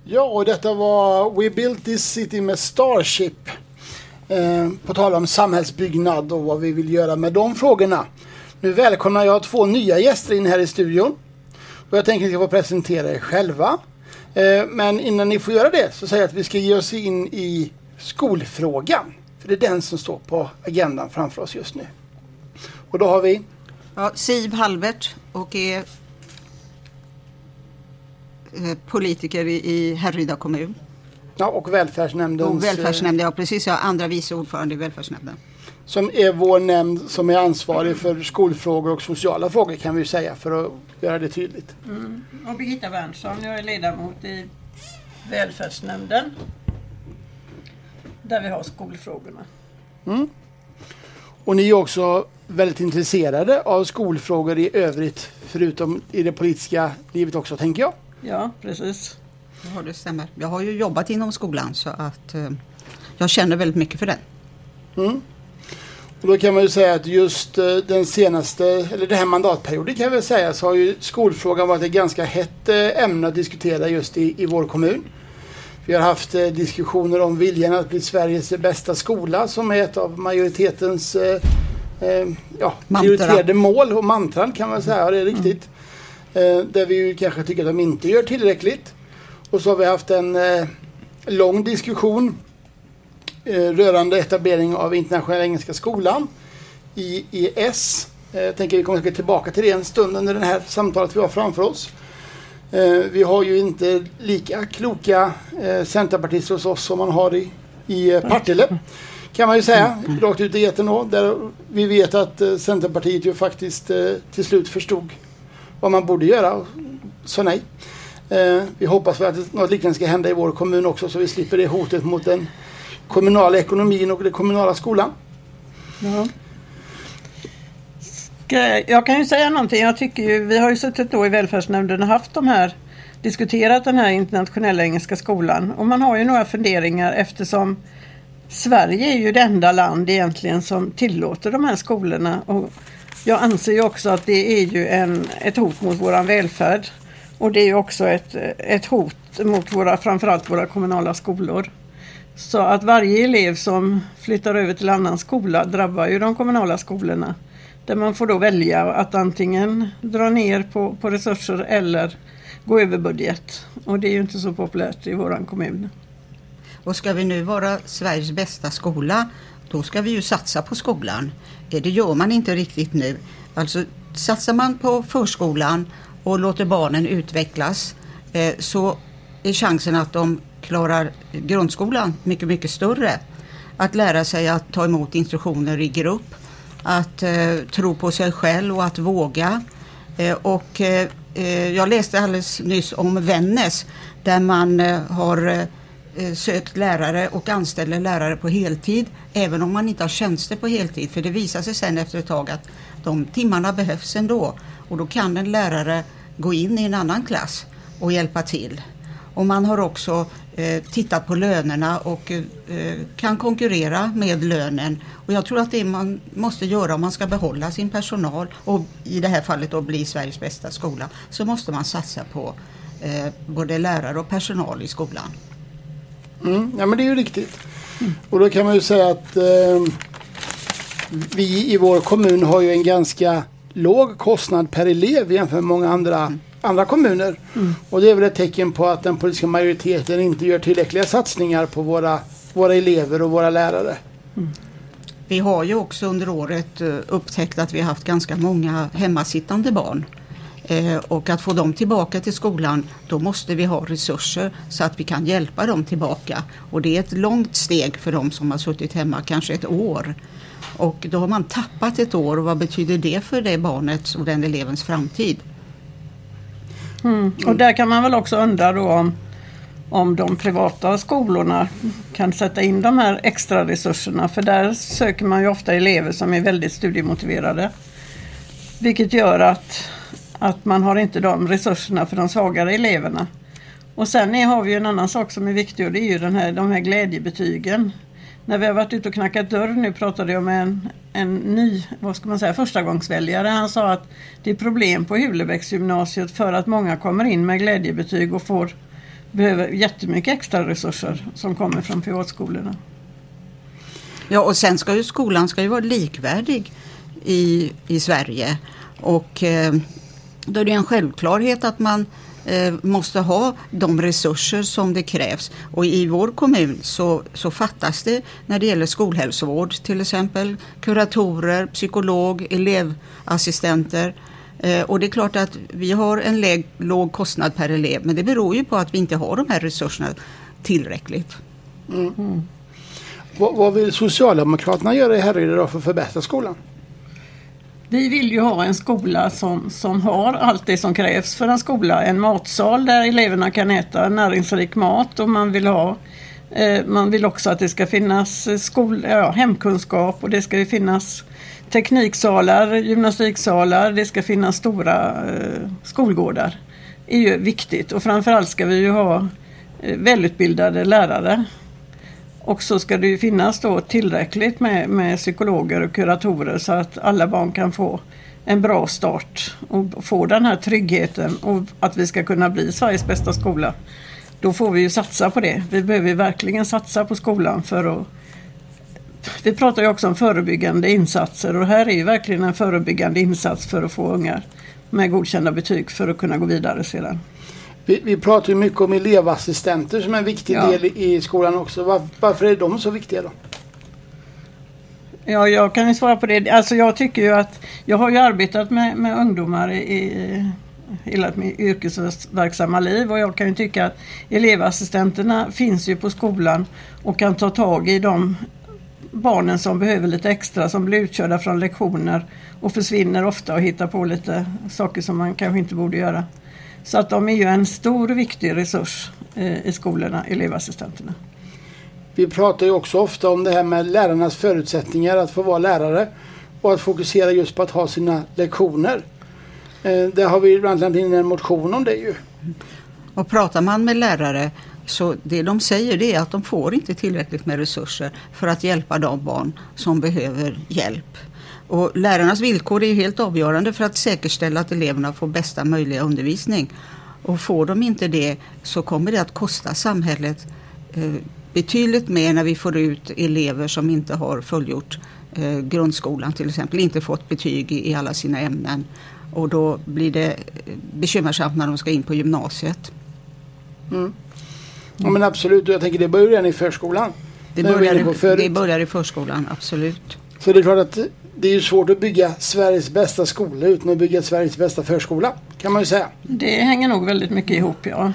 Ja, och detta var We Built This City med Starship. På tal om samhällsbyggnad och vad vi vill göra med de frågorna. Nu välkomnar jag 2 nya gäster in här i studion. Och jag tänker att jag får presentera er själva. Men innan ni får göra det så säger jag att vi ska ge oss in i skolfrågan. För det är den som står på agendan framför oss just nu. Och då har vi... Ja, Siv Halbert och är politiker i Härryda kommun. Ja, och välfärdsnämnden. Och välfärdsnämnden, ja precis. Jag är andra vice ordförande i välfärdsnämnden. Som är vår nämnd som är ansvarig för skolfrågor och sociala frågor kan vi säga för att göra det tydligt. Och Birgitta Wernsson, jag är ledamot i välfärdsnämnden där vi har skolfrågorna. Och ni är också väldigt intresserade av skolfrågor i övrigt förutom i det politiska livet också, tänker jag. Ja, precis. Ja, det stämmer. Jag har ju jobbat inom skolan så att jag känner väldigt mycket för den. Och då kan man ju säga att just den senaste, eller den här mandatperioden kan jag väl säga, så har ju skolfrågan varit ett ganska hett ämne att diskutera just i vår kommun. Vi har haft diskussioner om viljan att bli Sveriges bästa skola som är ett av majoritetens prioriterade mål och mantran kan man säga, det är riktigt. Där vi ju kanske tycker att de inte gör tillräckligt. Och så har vi haft en lång diskussion rörande etablering av internationella engelska skolan i IES. Jag tänker vi kommer tillbaka till det en stund under det här samtalet vi har framför oss. Vi har ju inte lika kloka centerpartister hos oss som man har i Partille. Kan man ju säga, rakt ut i etern då, där vi vet att Centerpartiet ju faktiskt till slut förstod vad man borde göra, så nej. Vi hoppas att något liknande ska hända i vår kommun också så vi slipper det hotet mot den kommunala ekonomin och den kommunala skolan. Ja. Jag kan ju säga någonting, jag tycker ju, vi har ju suttit då i välfärdsnämnden och haft diskuterat den här internationella engelska skolan och man har ju några funderingar eftersom Sverige är ju det enda land egentligen som tillåter de här skolorna och jag anser ju också att det är ju ett hot mot våran välfärd och det är ju också ett hot mot framförallt våra kommunala skolor. Så att varje elev som flyttar över till annan skola drabbar ju de kommunala skolorna. Där man får då välja att antingen dra ner på resurser eller gå över budget. Och det är ju inte så populärt i våran kommun. Och ska vi nu vara Sveriges bästa skola, då ska vi ju satsa på skolan. Det gör man inte riktigt nu. Alltså satsar man på förskolan och låter barnen utvecklas så är chansen att de klarar grundskolan mycket, mycket större. Att lära sig att ta emot instruktioner i grupp, att tro på sig själv och att våga. Jag läste alldeles nyss om Vännäs där man har sökt lärare och anställer lärare på heltid även om man inte har tjänster på heltid. För det visar sig sen efter ett tag att de timmarna behövs ändå. Och då kan en lärare gå in i en annan klass och hjälpa till. Och man har också tittat på lönerna och kan konkurrera med lönen. Och jag tror att det man måste göra om man ska behålla sin personal och i det här fallet då bli Sveriges bästa skola så måste man satsa på både lärare och personal i skolan. Ja men det är ju riktigt. Och då kan man ju säga att vi i vår kommun har ju en ganska låg kostnad per elev jämfört med många andra kommuner. Och det är väl ett tecken på att den politiska majoriteten inte gör tillräckliga satsningar på våra elever och våra lärare. Vi har ju också under året upptäckt att vi har haft ganska många hemmasittande barn. Och att få dem tillbaka till skolan, då måste vi ha resurser så att vi kan hjälpa dem tillbaka. Och det är ett långt steg för dem som har suttit hemma, kanske ett år. Och då har man tappat ett år och vad betyder det för det barnets och den elevens framtid? Och där kan man väl också undra då om de privata skolorna kan sätta in de här extra resurserna. För där söker man ju ofta elever som är väldigt studiemotiverade. Vilket gör att man har inte de resurserna för de svagare eleverna. Och sen har vi ju en annan sak som är viktig och det är ju de här glädjebetygen. När vi har varit ute och knackat dörr nu pratade jag med en ny, förstagångsväljare. Han sa att det är problem på Hulebäcksgymnasiet för att många kommer in med glädjebetyg och får behöver jättemycket extra resurser som kommer från privatskolorna. Ja, och sen ska ju skolan vara likvärdig i Sverige. Och då är det en självklarhet att man måste ha de resurser som det krävs. Och i vår kommun så fattas det när det gäller skolhälsovård, till exempel kuratorer, psykolog, elevassistenter. Och det är klart att vi har en låg kostnad per elev, men det beror ju på att vi inte har de här resurserna tillräckligt. Vad vill Socialdemokraterna göra i Härryda då för att förbättra skolan? Vi vill ju ha en skola som har allt det som krävs för en skola. En matsal där eleverna kan äta näringsrik mat, och man vill också att det ska finnas hemkunskap, och det ska ju finnas tekniksalar, gymnastiksalar, det ska finnas stora skolgårdar. Det är ju viktigt, och framförallt ska vi ju ha välutbildade lärare. Och så ska det ju finnas då tillräckligt med psykologer och kuratorer så att alla barn kan få en bra start och få den här tryggheten, och att vi ska kunna bli Sveriges bästa skola. Då får vi ju satsa på det. Vi behöver verkligen satsa på skolan vi pratar ju också om förebyggande insatser, och här är ju verkligen en förebyggande insats för att få ungar med godkända betyg för att kunna gå vidare sedan. Vi pratar ju mycket om elevassistenter som är en viktig del i skolan också. Varför är de så viktiga då? Ja, jag kan ju svara på det. Alltså jag tycker ju att jag har ju arbetat med ungdomar i hela mitt yrkesverksamma liv, och jag kan ju tycka att elevassistenterna finns ju på skolan och kan ta tag i de barnen som behöver lite extra, som blir utkörda från lektioner och försvinner ofta och hittar på lite saker som man kanske inte borde göra. Så att de är ju en stor och viktig resurs i skolorna, elevassistenterna. Vi pratar ju också ofta om det här med lärarnas förutsättningar att få vara lärare och att fokusera just på att ha sina lektioner. Det har vi bland annat in en motion om det ju. Och pratar man med lärare, så det de säger det är att de får inte tillräckligt med resurser för att hjälpa de barn som behöver hjälp. Och lärarnas villkor är ju helt avgörande för att säkerställa att eleverna får bästa möjliga undervisning. Och får de inte det så kommer det att kosta samhället betydligt mer när vi får ut elever som inte har fullgjort grundskolan till exempel, inte fått betyg i alla sina ämnen. Och då blir det bekymmersamt när de ska in på gymnasiet. Ja, men absolut, jag tänker det börjar redan i förskolan. Det börjar i förskolan, absolut. Så det är klart att det är ju svårt att bygga Sveriges bästa skola utan att bygga Sveriges bästa förskola, kan man ju säga. Det hänger nog väldigt mycket ihop, ja.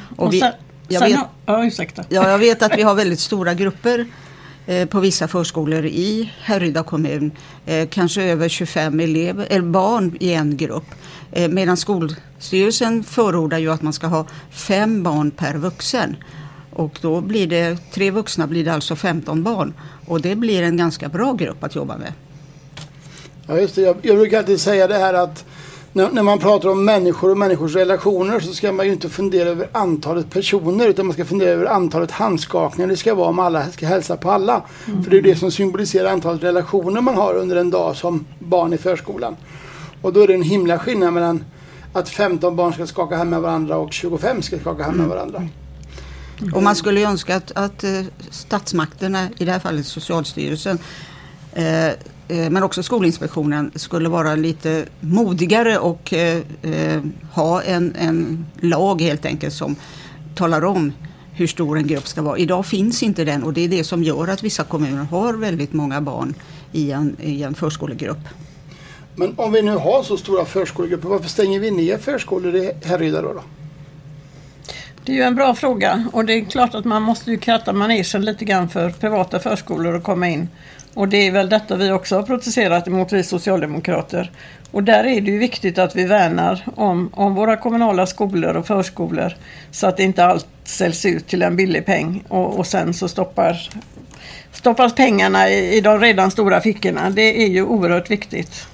Jag vet att vi har väldigt stora grupper på vissa förskolor i Härryda kommun. Kanske över 25 barn i en grupp. Medan Skolstyrelsen förordar ju att man ska ha 5 barn per vuxen. Och då blir det 3 vuxna, blir det alltså 15 barn. Och det blir en ganska bra grupp att jobba med. Ja, just det. Jag brukar alltid säga det här att när man pratar om människor och människors relationer så ska man ju inte fundera över antalet personer, utan man ska fundera över antalet handskakningar det ska vara om alla ska hälsa på alla. För det är det som symboliserar antalet relationer man har under en dag som barn i förskolan. Och då är det en himla skillnad mellan att 15 barn ska skaka hand med varandra och 25 ska skaka hand med varandra. Och man skulle ju önska att statsmakterna, i det här fallet Socialstyrelsen, men också Skolinspektionen, skulle vara lite modigare och ha en lag helt enkelt som talar om hur stor en grupp ska vara. Idag finns inte den, och det är det som gör att vissa kommuner har väldigt många barn i en förskolegrupp. Men om vi nu har så stora förskolegrupper, varför stänger vi ner förskolor i Härryda då? Det är ju en bra fråga, och det är klart att man måste ju kratta manegen lite grann för privata förskolor att komma in. Och det är väl detta vi också har protesterat emot, vi socialdemokrater. Och där är det ju viktigt att vi värnar om våra kommunala skolor och förskolor, så att inte allt säljs ut till en billig peng och sen så stoppas pengarna i de redan stora fickorna. Det är ju oerhört viktigt.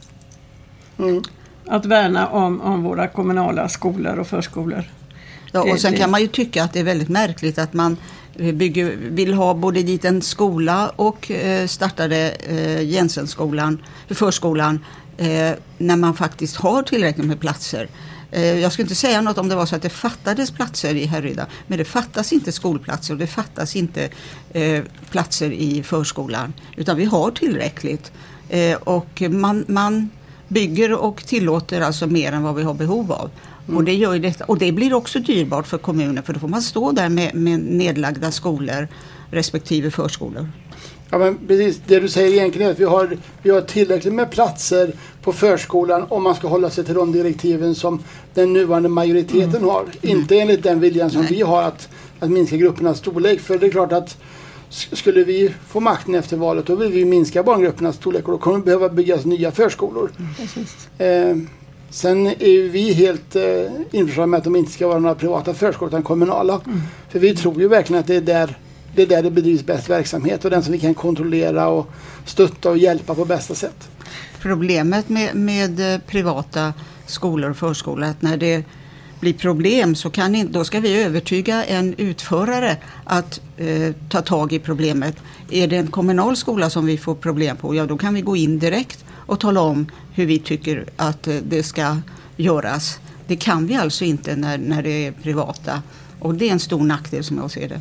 Att värna om våra kommunala skolor och förskolor. Ja, och sen kan man ju tycka att det är väldigt märkligt att man vill ha både dit en skola och startade Jensenskolan, förskolan, när man faktiskt har tillräckligt med platser. Jag skulle inte säga något om det var så att det fattades platser i Härryda, men det fattas inte skolplatser och det fattas inte platser i förskolan, utan vi har tillräckligt. Och man bygger och tillåter alltså mer än vad vi har behov av. Och det gör ju detta, och det blir också dyrbart för kommunen, för då får man stå där med nedlagda skolor respektive förskolor. Ja, men precis, det du säger egentligen är att vi har tillräckligt med platser på förskolan om man ska hålla sig till de direktiven som den nuvarande majoriteten har. Inte enligt den viljan som vi har att minska gruppernas storlek. För det är klart att skulle vi få makten efter valet, då vill vi minska barngruppernas storlek och då kommer det behöva byggas nya förskolor. Sen är vi helt införstådda med att de inte ska vara några privata förskolor utan kommunala. För vi tror ju verkligen att det är där det bedrivs bäst verksamhet och den som vi kan kontrollera och stötta och hjälpa på bästa sätt. Problemet med privata skolor och förskolor är att när det blir problem så då ska vi övertyga en utförare att ta tag i problemet. Är det en kommunal skola som vi får problem på, ja då kan vi gå in direkt och tala om hur vi tycker att det ska göras. Det kan vi alltså inte när det är privata, och det är en stor nackdel som jag ser det.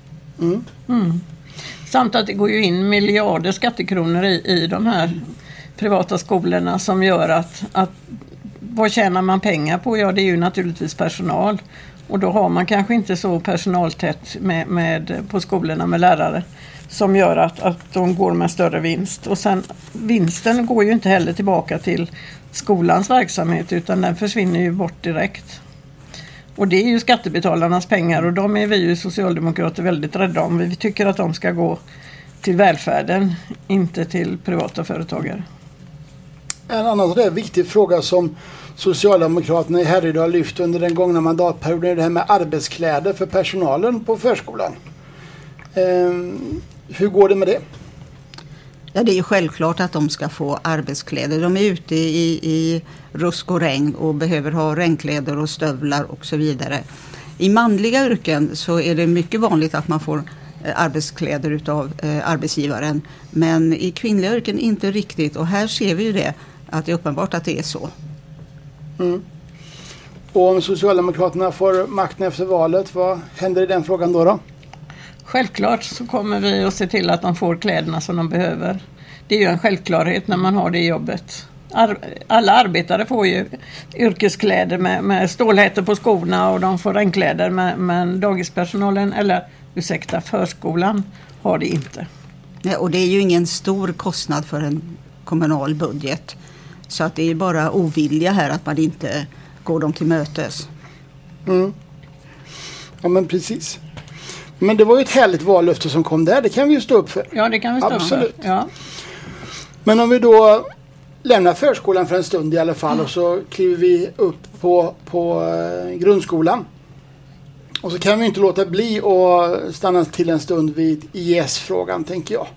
Samt att det går ju in miljarder skattekronor i de här privata skolorna som gör att vad tjänar man pengar på? Ja, det är ju naturligtvis personal. Och då har man kanske inte så personaltätt på skolorna med lärare som gör att de går med större vinst. Och sen vinsten går ju inte heller tillbaka till skolans verksamhet utan den försvinner ju bort direkt. Och det är ju skattebetalarnas pengar och de är vi ju socialdemokrater väldigt rädda om. Vi tycker att de ska gå till välfärden, inte till privata företagare. En annan viktig fråga som Socialdemokraterna i Härryda har lyft under den gångna mandatperioden är det här med arbetskläder för personalen på förskolan. Hur går det med det? Ja, det är ju självklart att de ska få arbetskläder. De är ute i rusk och regn och behöver ha regnkläder och stövlar och så vidare. I manliga yrken så är det mycket vanligt att man får arbetskläder utav arbetsgivaren. Men i kvinnliga yrken inte riktigt, och här ser vi ju det, att det är uppenbart att det är så. Och om Socialdemokraterna får makten efter valet, vad händer i den frågan då? Självklart så kommer vi att se till att de får kläderna som de behöver. Det är ju en självklarhet när man har det jobbet. Alla arbetare får ju yrkeskläder med stålhättor på skorna och de får regnkläder, men dagispersonalen, förskolan har det inte. Ja, och det är ju ingen stor kostnad för en kommunal budget. Så att det är bara ovilja här att man inte går dem till mötes. Ja, men precis. Men det var ju ett härligt vallöfte som kom där. Det kan vi ju stå upp för. Ja, det kan vi stå upp för. Ja. Men om vi då lämnar förskolan för en stund i alla fall och så kliver vi upp på grundskolan. Och så kan vi inte låta bli att stanna till en stund vid IS-frågan, tänker jag.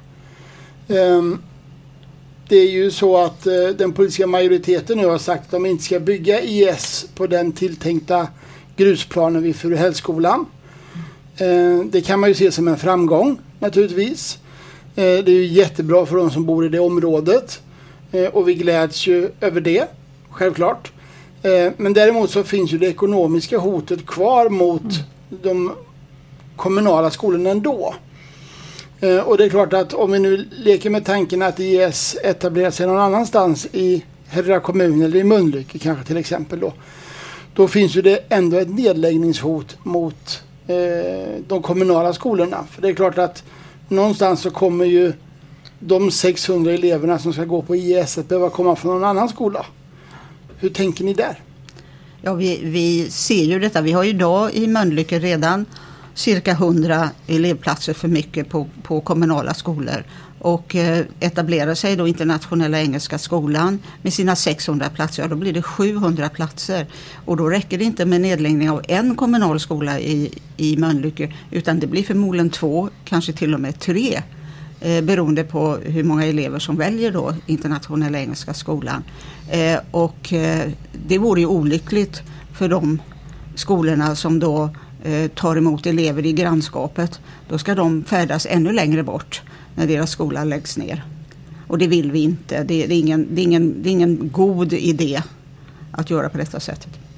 Det är ju så att den politiska majoriteten nu har sagt att de inte ska bygga IS på den tilltänkta grusplanen vid Furuhällsskolan. Det kan man ju se som en framgång naturligtvis. Det är ju jättebra för de som bor i det området. Och vi gläds ju över det, självklart. Men däremot så finns ju det ekonomiska hotet kvar mot de kommunala skolorna ändå. Och det är klart att om vi nu leker med tanken att IS etablerar sig någon annanstans i Härryda kommun eller i Mölnlycke kanske till exempel då finns ju det ändå ett nedläggningshot mot de kommunala skolorna. För det är klart att någonstans så kommer ju de 600 eleverna som ska gå på IS att behöva komma från någon annan skola. Hur tänker ni där? Ja, vi ser ju detta. Vi har ju idag i Mölnlycke redan cirka 100 elevplatser för mycket på kommunala skolor. Och etablerar sig då Internationella Engelska Skolan med sina 600 platser, ja, då blir det 700 platser. Och då räcker det inte med nedläggning av en kommunal skola i Mölnlycke, utan det blir förmodligen 2, kanske till och med 3. Beroende på hur många elever som väljer då Internationella Engelska Skolan. Och det vore ju olyckligt för de skolorna som då tar emot elever i grannskapet. Då ska de färdas ännu längre bort när deras skola läggs ner. Och det vill vi inte. Det är ingen god idé att göra på detta sättet.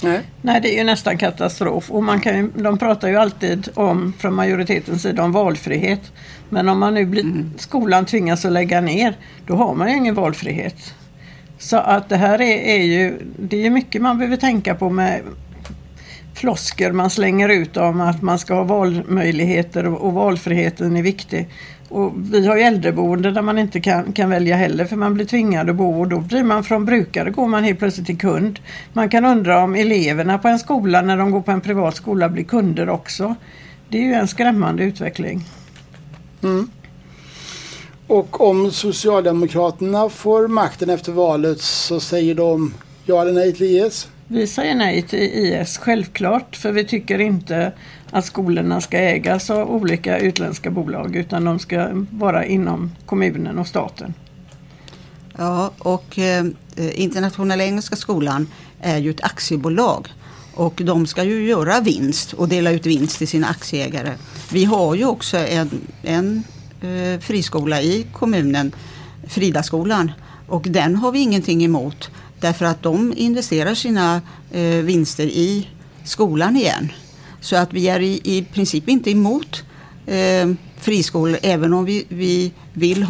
Nej, det är ju nästan katastrof. Och de pratar ju alltid från majoritetens sida om valfrihet. Men om man nu skolan tvingas att lägga ner, då har man ju ingen valfrihet. Så att det här det är mycket man behöver tänka på med flosker man slänger ut om att man ska ha valmöjligheter och valfriheten är viktig. Och vi har ju äldreboende där man inte kan välja heller för man blir tvingad att bo och då blir man från brukare, går man helt plötsligt till kund. Man kan undra om eleverna på en skola när de går på en privat skola blir kunder också. Det är ju en skrämmande utveckling. Mm. Och om Socialdemokraterna får makten efter valet så säger de ja eller nej till IS? Vi säger nej till IS, självklart, för vi tycker inte att skolorna ska ägas av olika utländska bolag utan de ska vara inom kommunen och staten. Ja, och Internationella Engelska Skolan är ju ett aktiebolag och de ska ju göra vinst och dela ut vinst till sina aktieägare. Vi har ju också en friskola i kommunen, Fridaskolan, och den har vi ingenting emot. Därför att de investerar sina vinster i skolan igen. Så att vi är i princip inte emot friskolor även om vi vill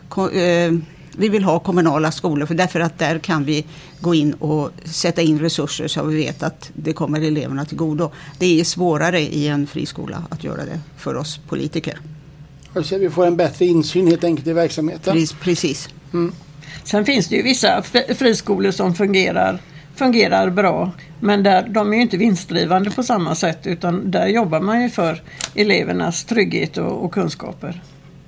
ha kommunala skolor. För därför att där kan vi gå in och sätta in resurser så vi vet att det kommer eleverna till godo. Det är svårare i en friskola att göra det för oss politiker. Alltså vi får en bättre insyn helt enkelt i verksamheten. Precis. Mm. Sen finns det ju vissa friskolor som fungerar bra, men där de är ju inte vinstdrivande på samma sätt utan där jobbar man ju för elevernas trygghet och kunskaper.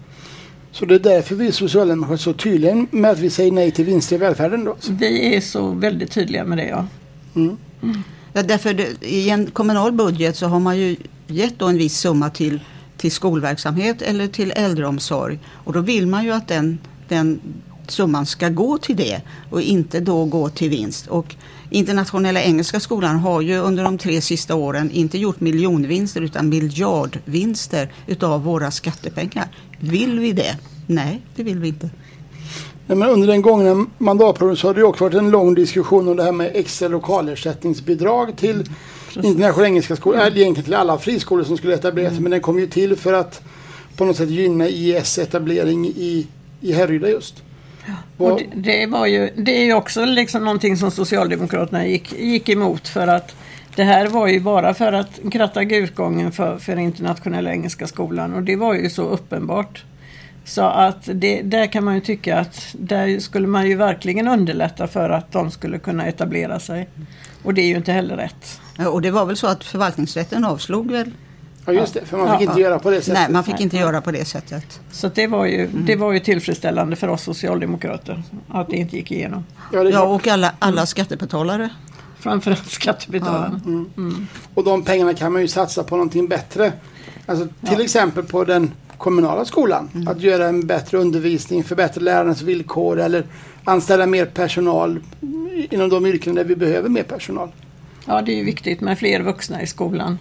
Så det är därför vi socialdemokrater är så tydliga med att vi säger nej till vinster i välfärden då? Vi är så väldigt tydliga med det, ja. Mm. Ja, därför i en kommunal budget så har man ju gett då en viss summa till skolverksamhet eller till äldreomsorg och då vill man ju att den summan ska gå till det och inte då gå till vinst. Och Internationella Engelska Skolan har ju under de 3 sista åren inte gjort miljonvinster utan miljardvinster utav våra skattepengar. Vill vi det? Nej, det vill vi inte. Nej, men under den gångna mandatperioden så har det också varit en lång diskussion om det här med extra lokalersättningsbidrag till Internationella Engelska Skolan. Egentligen till alla friskolor som skulle etablera sig, men den kom ju till för att på något sätt gynna IS etablering i Härryda just. Och det är ju också liksom någonting som Socialdemokraterna gick emot för att det här var ju bara för att kratta utgången för Internationella Engelska Skolan och det var ju så uppenbart. Så att där kan man ju tycka att där skulle man ju verkligen underlätta för att de skulle kunna etablera sig. Och det är ju inte heller rätt. Ja, och det var väl så att förvaltningsrätten avslog väl? Ja just det, för man fick inte göra på det sättet. Nej, man fick inte göra på det sättet. Så det var ju tillfredsställande för oss socialdemokrater att det inte gick igenom. Ja, och alla skattebetalare. Framförallt skattebetalarna. Ja. Och de pengarna kan man ju satsa på någonting bättre. Alltså till exempel på den kommunala skolan. Att göra en bättre undervisning, förbättra lärarnas villkor eller anställa mer personal inom de yrken där vi behöver mer personal. Ja, det är ju viktigt med fler vuxna i skolan.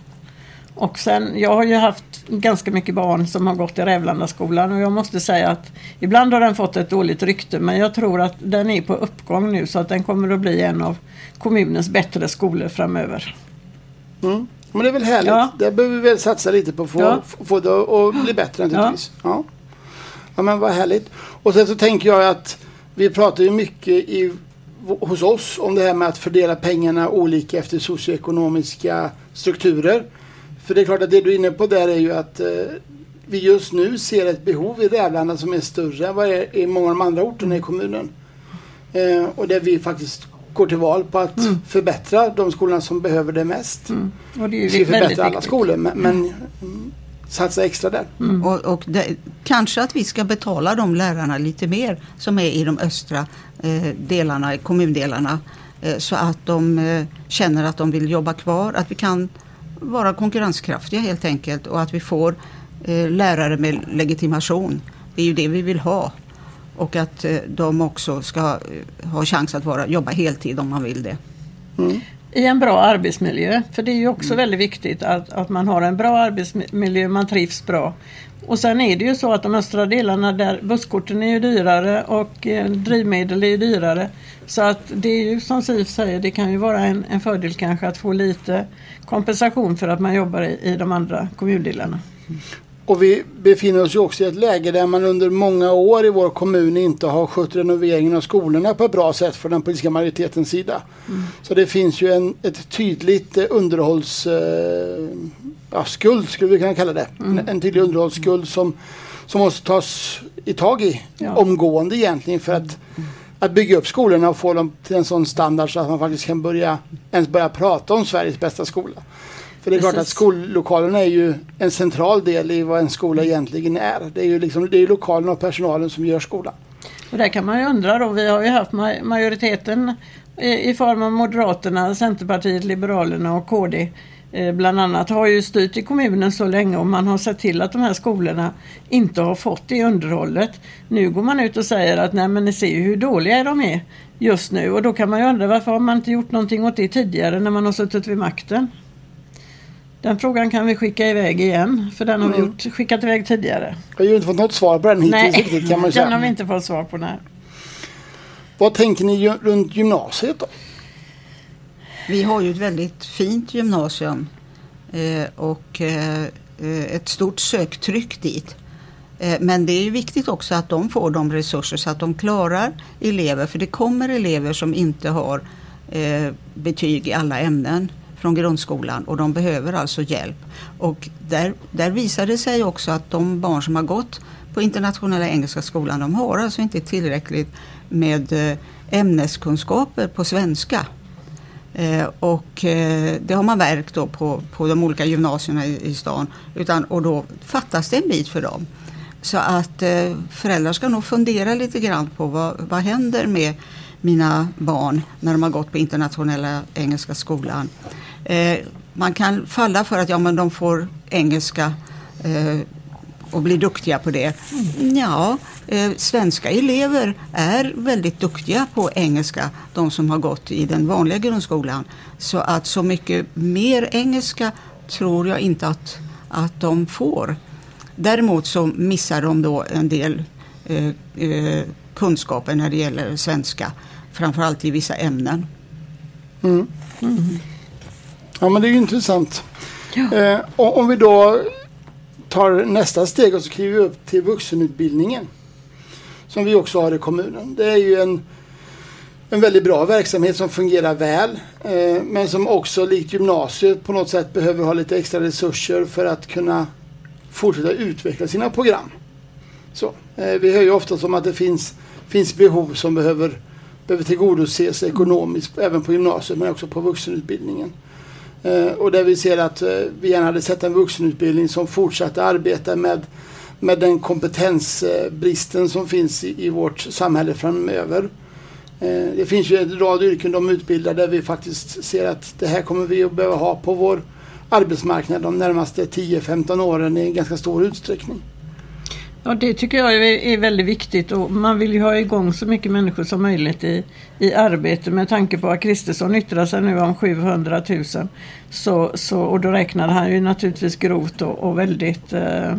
Och sen, jag har ju haft ganska mycket barn som har gått i Rävlandaskolan och jag måste säga att ibland har den fått ett dåligt rykte men jag tror att den är på uppgång nu så att den kommer att bli en av kommunens bättre skolor framöver. Mm. Men det är väl härligt. Ja. Där behöver vi väl satsa lite på att få det att bli bättre naturligtvis. Ja. Ja, men vad härligt. Och sen så tänker jag att vi pratar ju mycket hos oss om det här med att fördela pengarna olika efter socioekonomiska strukturer. För det är klart att det du är inne på där är ju att vi just nu ser ett behov i Rävlanda som är större än vad det är i många av de andra orterna i kommunen. Och där vi faktiskt går till val på att förbättra de skolorna som behöver det mest. Och det är ju vi förbättrar alla skolor men satsa extra där. Och kanske att vi ska betala de lärarna lite mer som är i de östra delarna, kommundelarna så att de känner att de vill jobba kvar, att vi kan vara konkurrenskraftiga helt enkelt och att vi får lärare med legitimation. Det är ju det vi vill ha. Och att de också ska ha chans att jobba heltid om man vill det. i en bra arbetsmiljö. För det är ju också väldigt viktigt att man har en bra arbetsmiljö, man trivs bra. Och sen är det ju så att de östra delarna där busskorten är ju dyrare och drivmedel är ju dyrare. Så att det är ju som Siv säger, det kan ju vara en fördel kanske att få lite kompensation för att man jobbar i de andra kommundelarna. Och vi befinner oss ju också i ett läge där man under många år i vår kommun inte har skött renoveringen av skolorna på ett bra sätt för den politiska majoritetens sida. Så det finns ju ett tydligt skuld skulle vi kunna kalla det. En tydlig underhållsskuld som måste tas i tag i omgående egentligen för att bygga upp skolorna och få dem till en sån standard så att man faktiskt kan börja prata om Sveriges bästa skola. För det är klart att skollokalerna är ju en central del i vad en skola egentligen är. Det är ju lokalerna och personalen som gör skolan. Och där kan man ju undra då, vi har ju haft majoriteten i form av Moderaterna, Centerpartiet, Liberalerna och KD bland annat har ju styrt i kommunen så länge och man har sett till att de här skolorna inte har fått det underhållet. Nu går man ut och säger att nej men ni ser ju hur dåliga de är just nu och då kan man ju undra varför har man inte gjort någonting åt det tidigare när man har suttit vid makten. Den frågan kan vi skicka iväg igen, för den har vi skickat iväg tidigare. Jag har ju inte fått något svar på den hittills riktigt, kan man säga. Den har vi inte fått svar på, nej. Vad tänker ni runt gymnasiet då? Vi har ju ett väldigt fint gymnasium och ett stort söktryck dit. Men det är ju viktigt också att de får de resurser så att de klarar elever. För det kommer elever som inte har betyg i alla ämnen från grundskolan och de behöver alltså hjälp. Och där visar det sig också att de barn som har gått på internationella engelska skolan, de har alltså inte tillräckligt med ämneskunskaper på svenska. Och det har man märkt då på de olika gymnasierna i stan. Och då fattas det en bit för dem. Så att föräldrar ska nog fundera lite grann på vad händer med mina barn när de har gått på internationella engelska skolan. Man kan falla för att men de får engelska och blir duktiga på det. Ja, svenska elever är väldigt duktiga på engelska, de som har gått i den vanliga grundskolan. Så att så mycket mer engelska tror jag inte att de får. Däremot så missar de då en del kunskaper när det gäller svenska, framförallt i vissa ämnen. Ja, men det är ju intressant. Ja. Om vi då tar nästa steg och så kliver vi upp till vuxenutbildningen som vi också har i kommunen. Det är ju en väldigt bra verksamhet som fungerar väl men som också likt gymnasiet på något sätt behöver ha lite extra resurser för att kunna fortsätta utveckla sina program. Så, vi hör ju ofta som att det finns behov som behöver tillgodoses ekonomiskt även på gymnasiet men också på vuxenutbildningen. Och där vi ser att vi gärna hade sett en vuxenutbildning som fortsatte arbeta med den kompetensbristen som finns i vårt samhälle framöver. Det finns ju en rad yrken de utbildar där vi faktiskt ser att det här kommer vi att behöva ha på vår arbetsmarknad de närmaste 10-15 åren i en ganska stor utsträckning. Ja, det tycker jag är väldigt viktigt och man vill ju ha igång så mycket människor som möjligt i arbete med tanke på att Kristersson yttrar sig nu om 700 000 och då räknar han ju naturligtvis grovt och väldigt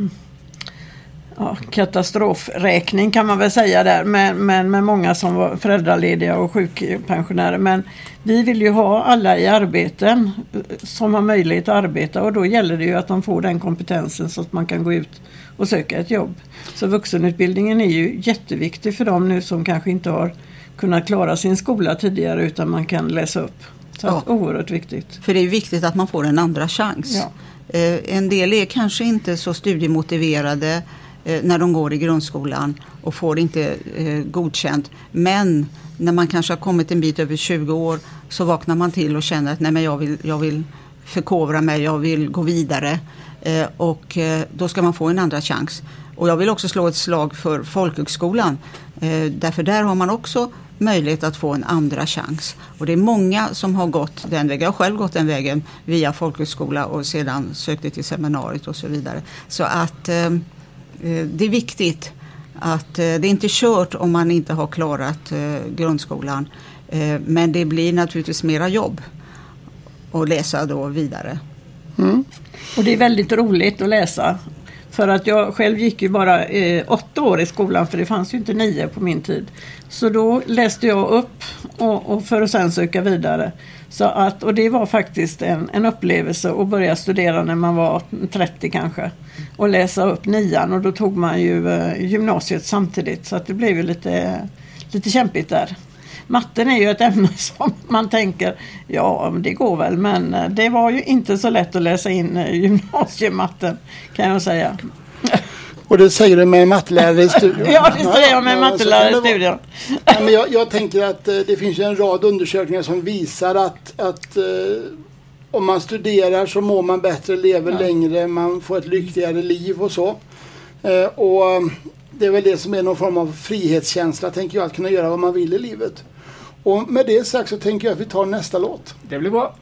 katastrofräkning kan man väl säga där men med många som var föräldralediga och sjukpensionärer. Men vi vill ju ha alla i arbeten som har möjlighet att arbeta och då gäller det ju att de får den kompetensen så att man kan gå ut och söka ett jobb. Så vuxenutbildningen är ju jätteviktig för dem nu som kanske inte har kunnat klara sin skola tidigare utan man kan läsa upp. Så det är oerhört viktigt. För det är viktigt att man får en andra chans. Ja. En del är kanske inte så studiemotiverade när de går i grundskolan och får inte godkänt. Men när man kanske har kommit en bit över 20 år så vaknar man till och känner att nej, men jag vill förkovra mig, jag vill gå vidare. Och då ska man få en andra chans. Och jag vill också slå ett slag för folkhögskolan. Därför där har man också möjlighet att få en andra chans. Och det är många som har gått den vägen. Jag har själv gått den vägen via folkhögskola och sedan sökte till seminariet och så vidare. Så att det är viktigt att det är inte kört om man inte har klarat grundskolan. Men det blir naturligtvis mera jobb. och läsa då vidare. Och det är väldigt roligt att läsa. För att jag själv gick ju bara 8 år i skolan, för det fanns ju inte 9 på min tid. Så då läste jag upp och för att sen söka vidare. Så att, och det var faktiskt en upplevelse att börja studera när man var 30 kanske. Och läsa upp 9:an, och då tog man ju gymnasiet samtidigt. Så att det blev ju lite kämpigt där. Matten är ju ett ämne som man tänker, ja det går väl, men det var ju inte så lätt att läsa in gymnasiematten, kan jag säga. Och det säger du med mattelärare i studion. Ja, det säger jag med mattelärare i studion. Ja, men jag tänker att det finns ju en rad undersökningar som visar att om man studerar så mår man bättre, lever längre, man får ett lyckligare liv och så. Och det är väl det som är någon form av frihetskänsla, tänker jag, att kunna göra vad man vill i livet. Och med det sagt så tänker jag att vi tar nästa låt. Det blir bra.